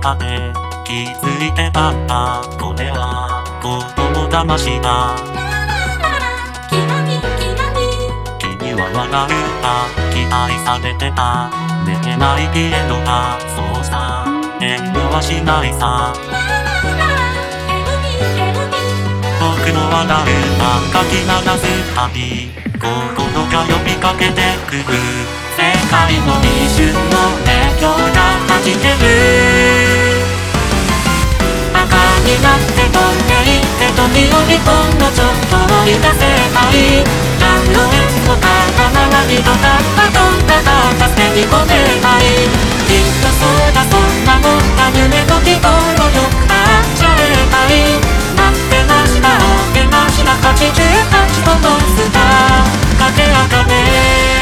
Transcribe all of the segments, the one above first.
かで気づいてたんだ。これは心騙しだ。君は笑うか期待されてた。できないけどな、そうさ遠慮はしないさ。僕の笑うがかき流すたび心が呼びかけてくる。世界の一瞬の熱狂が弾ける。バカになって飛んでいって時折ほんのちょっと追い出せないランドエスの体にとたったどんなか助けに来れない。きっとそうだそんなもんだ夢の希望をよくなっちゃえばいい。待ってましたおけました88個のスターかけあかね。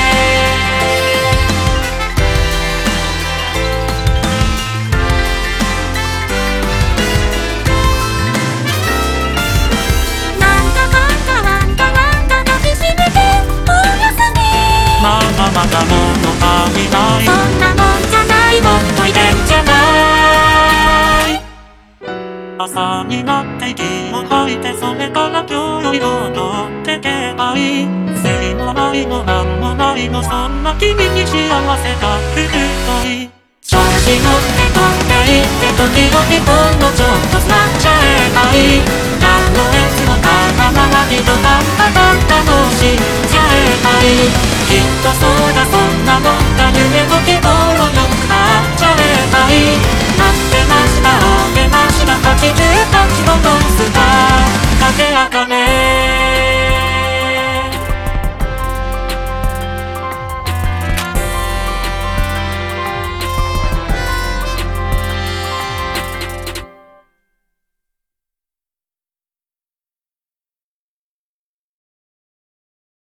まだ物足りない。 そんなもんじゃない。もっといけんじゃない。 朝になって息を吐いてそれから今日を踊ってけばいい。罪もないのなんもないのそんな君に幸せが来るといい。調子乗って飛んでいって時々ほんのちょっと座っちゃえばいい。ランドエスの体にとたっただ楽しんじゃえばいい。きっとそうだそんなもんだ夢の希望をよくなっちゃえばいい。待ってましたおけました88個のスターかけあかね。